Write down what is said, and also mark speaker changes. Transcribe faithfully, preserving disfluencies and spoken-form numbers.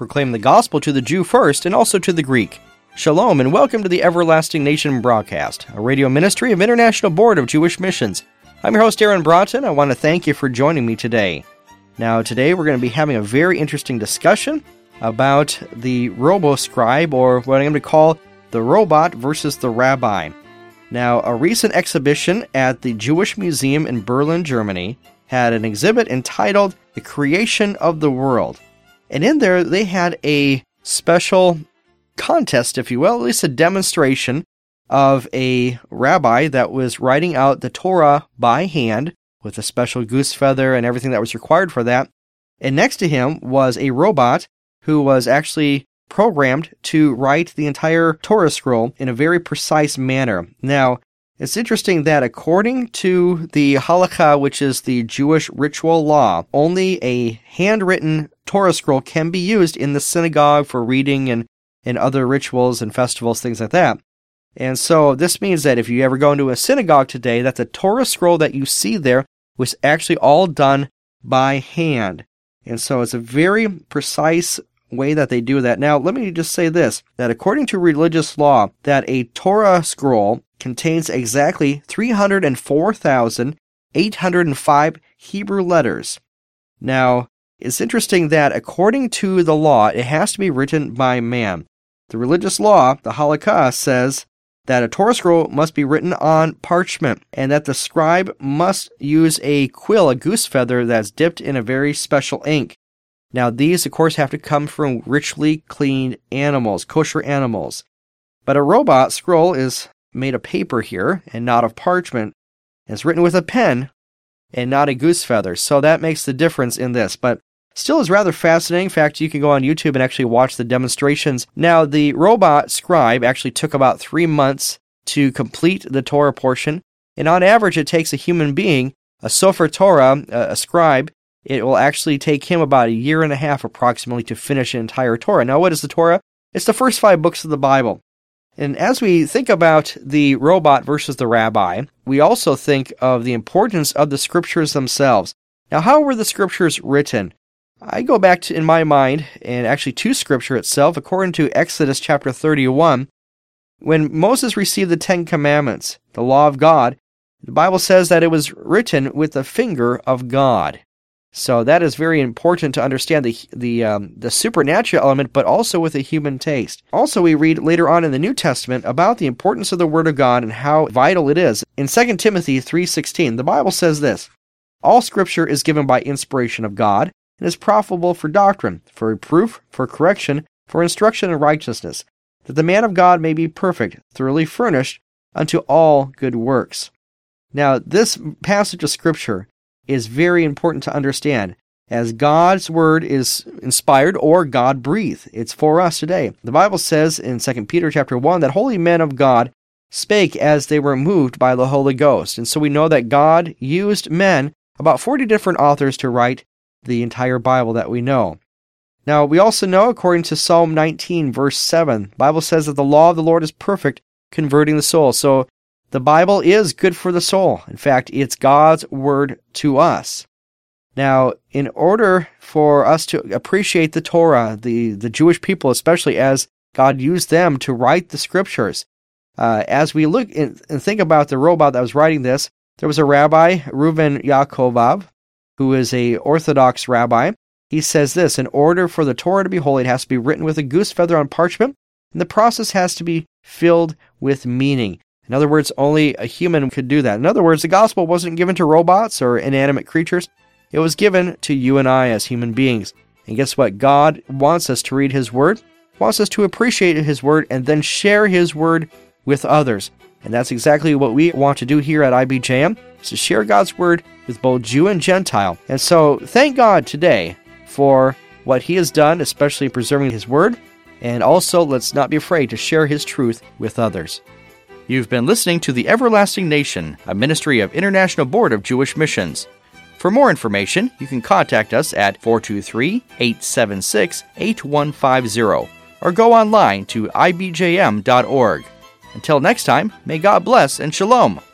Speaker 1: proclaim the gospel to the Jew first and also to the Greek. Shalom and welcome to the Everlasting Nation broadcast, a radio ministry of International Board of Jewish Missions. I'm your host, Aaron Broughton. I want to thank you for joining me today. Now, today we're going to be having a very interesting discussion about the robo-scribe, or what I'm going to call the robot versus the rabbi. Now, a recent exhibition at the Jewish Museum in Berlin, Germany, had an exhibit entitled The Creation of the World. And in there, they had a special contest, if you will, at least a demonstration of a rabbi that was writing out the Torah by hand with a special goose feather and everything that was required for that. And next to him was a robot who was actually programmed to write the entire Torah scroll in a very precise manner. Now, it's interesting that according to the halakha, which is the Jewish ritual law, only a handwritten Torah scroll can be used in the synagogue for reading and, and other rituals and festivals, things like that. And so this means that if you ever go into a synagogue today, that the Torah scroll that you see there was actually all done by hand. And so it's a very precise way that they do that. Now, let me just say this, that according to religious law, that a Torah scroll contains exactly three hundred four thousand eight hundred five Hebrew letters. Now, it's interesting that according to the law, it has to be written by man. The religious law, the halakha, says that a Torah scroll must be written on parchment, and that the scribe must use a quill, a goose feather, that's dipped in a very special ink. Now, these, of course, have to come from richly cleaned animals, kosher animals. But a robot scroll is made of paper here, and not of parchment. It's written with a pen, and not a goose feather. So that makes the difference in this. But still is rather fascinating. In fact, you can go on YouTube and actually watch the demonstrations. Now, the robot scribe actually took about three months to complete the Torah portion. And on average, it takes a human being, a Sofer Torah, a scribe, it will actually take him about a year and a half approximately to finish an entire Torah. Now, what is the Torah? It's the first five books of the Bible. And as we think about the robot versus the rabbi, we also think of the importance of the scriptures themselves. Now, how were the scriptures written? I go back to, in my mind, and actually to scripture itself, according to Exodus chapter thirty-one, when Moses received the Ten Commandments, the law of God, the Bible says that it was written with the finger of God. So that is very important to understand the the um, the supernatural element, but also with a human taste. Also, we read later on in the New Testament about the importance of the Word of God and how vital it is. In Second Timothy three sixteen, the Bible says this, "All Scripture is given by inspiration of God, and is profitable for doctrine, for reproof, for correction, for instruction in righteousness, that the man of God may be perfect, thoroughly furnished unto all good works." Now, this passage of Scripture is very important to understand, as God's Word is inspired or God-breathed. It's for us today. The Bible says in Second Peter chapter one that holy men of God spake as they were moved by the Holy Ghost. And so we know that God used men, about forty different authors, to write the entire Bible that we know. Now, we also know, according to Psalm nineteen, verse seven, the Bible says that the law of the Lord is perfect, converting the soul. So the Bible is good for the soul. In fact, it's God's word to us. Now, in order for us to appreciate the Torah, the, the Jewish people, especially as God used them to write the scriptures, uh, as we look in, and think about the robot that was writing this, there was a rabbi, Reuven Yaakov, who is a Orthodox rabbi. He says this, in order for the Torah to be holy, it has to be written with a goose feather on parchment, and the process has to be filled with meaning. In other words, only a human could do that. In other words, the gospel wasn't given to robots or inanimate creatures. It was given to you and I as human beings. And guess what? God wants us to read His Word, wants us to appreciate His Word, and then share His Word with others. And that's exactly what we want to do here at I B J M, is to share God's Word with both Jew and Gentile. And so, thank God today for what He has done, especially preserving His Word, and also let's not be afraid to share His truth with others. You've been listening to The Everlasting Nation, a ministry of International Board of Jewish Missions. For more information, you can contact us at four two three, eight seven six, eight one five zero or go online to I B J M dot org. Until next time, may God bless and shalom.